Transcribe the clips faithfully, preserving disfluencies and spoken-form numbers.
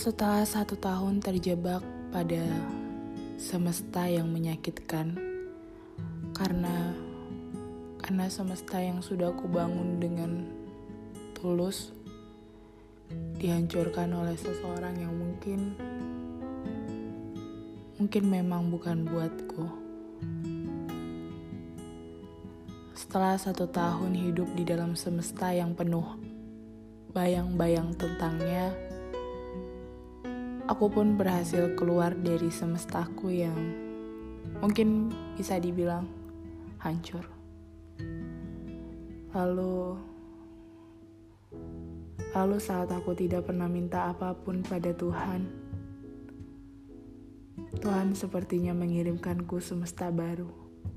Setelah satu tahun terjebak pada semesta yang menyakitkan, karena karena semesta yang sudah kubangun dengan tulus dihancurkan oleh seseorang yang mungkin mungkin memang bukan buatku. Setelah satu tahun hidup di dalam semesta yang penuh bayang-bayang tentangnya, aku pun berhasil keluar dari semestaku yang mungkin bisa dibilang hancur. Lalu, lalu saat aku tidak pernah minta apapun pada Tuhan, Tuhan sepertinya mengirimkanku semesta baru.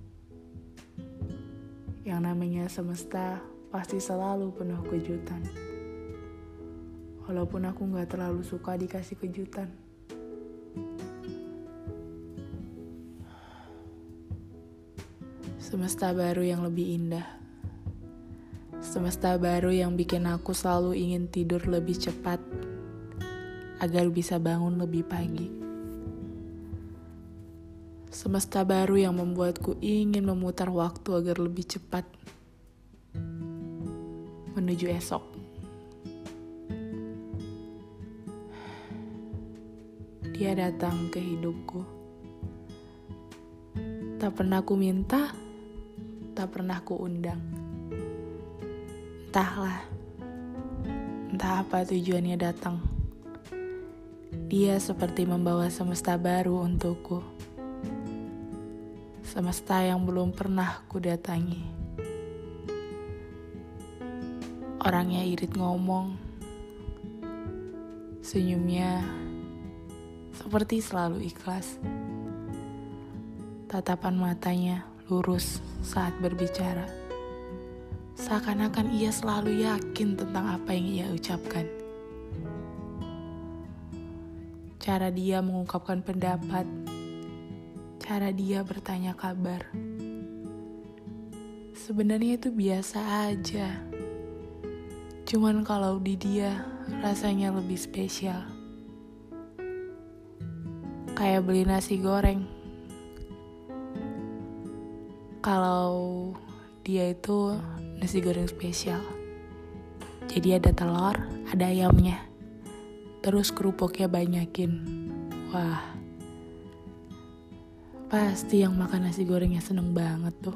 Yang namanya semesta pasti selalu penuh kejutan. Walaupun aku gak terlalu suka dikasih kejutan. Semesta baru yang lebih indah. Semesta baru yang bikin aku selalu ingin tidur lebih cepat agar bisa bangun lebih pagi. Semesta baru yang membuatku ingin memutar waktu agar lebih cepat menuju esok. Dia datang ke hidupku. Tak pernah ku minta, tak pernah ku undang. Entahlah, entah apa tujuannya datang. Dia seperti membawa semesta baru untukku. Semesta yang belum pernah ku datangi. Orangnya irit ngomong. Senyumnya seperti selalu ikhlas. Tatapan matanya lurus saat berbicara. Seakan-akan ia selalu yakin tentang apa yang ia ucapkan. Cara dia mengungkapkan pendapat, cara dia bertanya kabar. Sebenarnya itu biasa aja. Cuman kalau di dia rasanya lebih spesial. Kayak beli nasi goreng. Kalau dia itu nasi goreng spesial. Jadi ada telur, ada ayamnya. Terus kerupuknya banyakin. Wah. Pasti yang makan nasi gorengnya seneng banget tuh.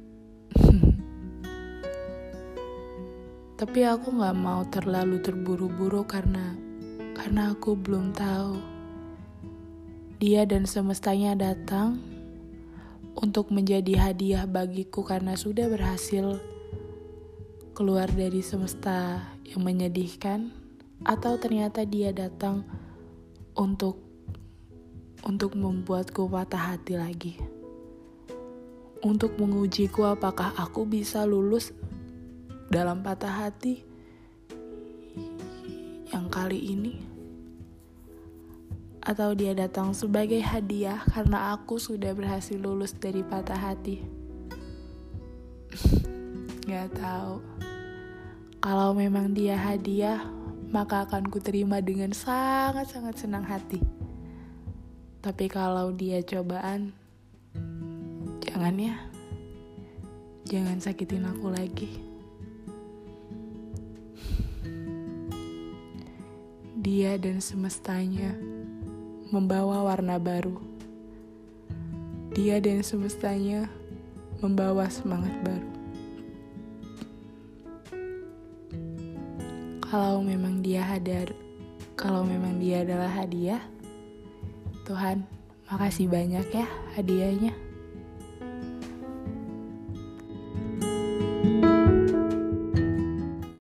Tapi aku gak mau terlalu terburu-buru karena karena aku belum tahu. Dia dan semestanya datang untuk menjadi hadiah bagiku karena sudah berhasil keluar dari semesta yang menyedihkan, atau ternyata dia datang untuk untuk membuatku patah hati lagi. Untuk mengujiku apakah aku bisa lulus dalam patah hati yang kali ini. Atau dia datang sebagai hadiah karena aku sudah berhasil lulus dari patah hati. Gak tahu. Kalau memang dia hadiah, maka akan kuterima dengan sangat-sangat senang hati. Tapi kalau dia cobaan, jangan ya. Jangan sakitin aku lagi. Dia dan semestanya membawa warna baru. Dia dan semestanya membawa semangat baru. Kalau memang dia hadir, kalau memang dia adalah hadiah, Tuhan, makasih banyak ya hadiahnya.